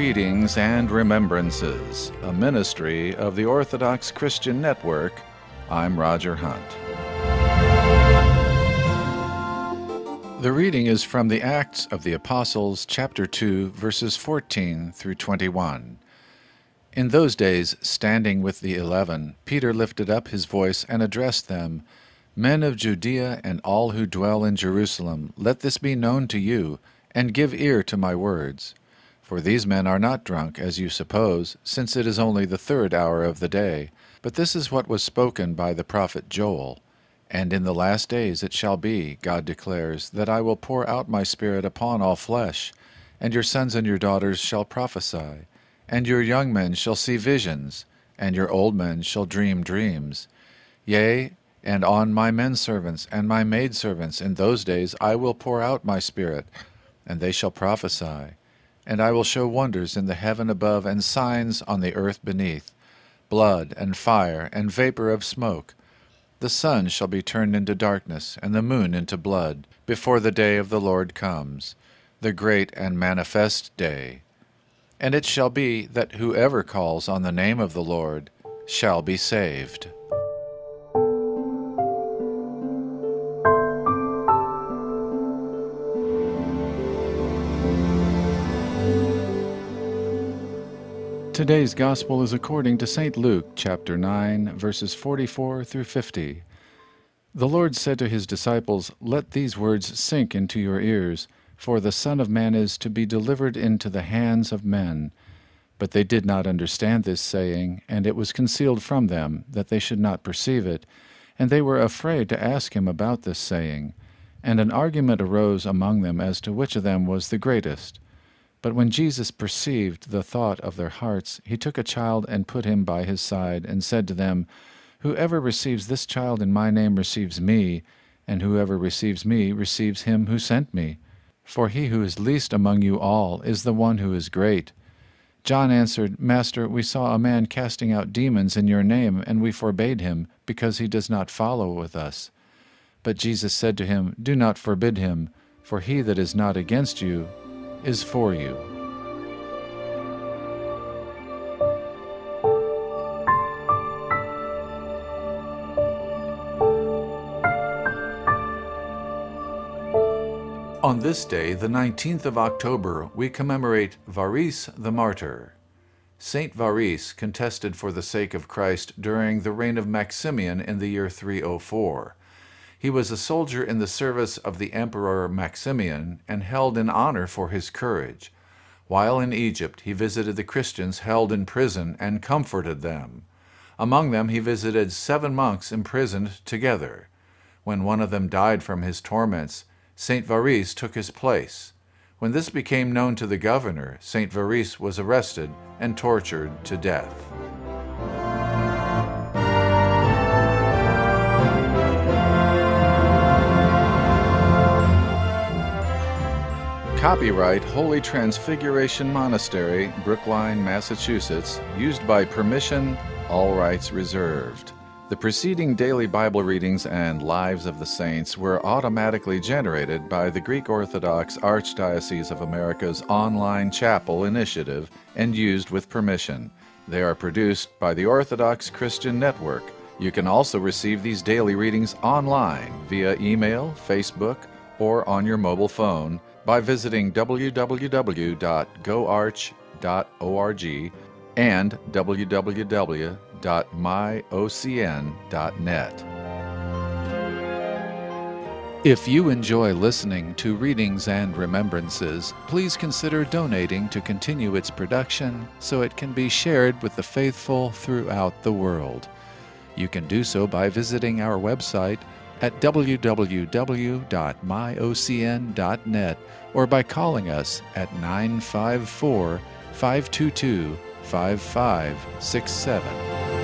Readings and Remembrances, a ministry of the Orthodox Christian Network. I'm Roger Hunt. The reading is from the Acts of the Apostles, chapter 2, verses 14 through 21. In those days, standing with the 11, Peter lifted up his voice and addressed them, "Men of Judea and all who dwell in Jerusalem, let this be known to you, and give ear to my words. For these men are not drunk, as you suppose, since it is only the 3rd hour of the day. But this is what was spoken by the prophet Joel. And in the last days it shall be, God declares, that I will pour out my Spirit upon all flesh, and your sons and your daughters shall prophesy, and your young men shall see visions, and your old men shall dream dreams. Yea, and on my menservants and my maidservants in those days I will pour out my Spirit, and they shall prophesy. And I will show wonders in the heaven above and signs on the earth beneath, blood and fire and vapor of smoke. The sun shall be turned into darkness, and the moon into blood, before the day of the Lord comes, the great and manifest day. And it shall be that whoever calls on the name of the Lord shall be saved." Today's Gospel is according to St. Luke, chapter 9, verses 44 through 50. The Lord said to his disciples, "Let these words sink into your ears, for the Son of Man is to be delivered into the hands of men." But they did not understand this saying, and it was concealed from them, that they should not perceive it. And they were afraid to ask him about this saying. And an argument arose among them as to which of them was the greatest. But when Jesus perceived the thought of their hearts, he took a child and put him by his side, and said to them, "Whoever receives this child in my name receives me, and whoever receives me receives him who sent me. For he who is least among you all is the one who is great." John answered, "Master, we saw a man casting out demons in your name, and we forbade him, because he does not follow with us." But Jesus said to him, "Do not forbid him, for he that is not against you is for you." On this day, the 19th of October, we commemorate Varese the martyr. Saint Varese contested for the sake of Christ during the reign of Maximian in the year 304. He was a soldier in the service of the Emperor Maximian and held in honor for his courage. While in Egypt, he visited the Christians held in prison and comforted them. Among them, he visited 7 monks imprisoned together. When one of them died from his torments, Saint Varese took his place. When this became known to the governor, Saint Varese was arrested and tortured to death. Copyright Holy Transfiguration Monastery, Brookline, Massachusetts, used by permission, all rights reserved. The preceding daily Bible readings and Lives of the Saints were automatically generated by the Greek Orthodox Archdiocese of America's online chapel initiative and used with permission. They are produced by the Orthodox Christian Network. You can also receive these daily readings online via email, Facebook, or on your mobile phone by visiting www.goarch.org and www.myocn.net. If you enjoy listening to Readings and Remembrances, please consider donating to continue its production so it can be shared with the faithful throughout the world. You can do so by visiting our website at www.myocn.net or by calling us at 954-522-5567.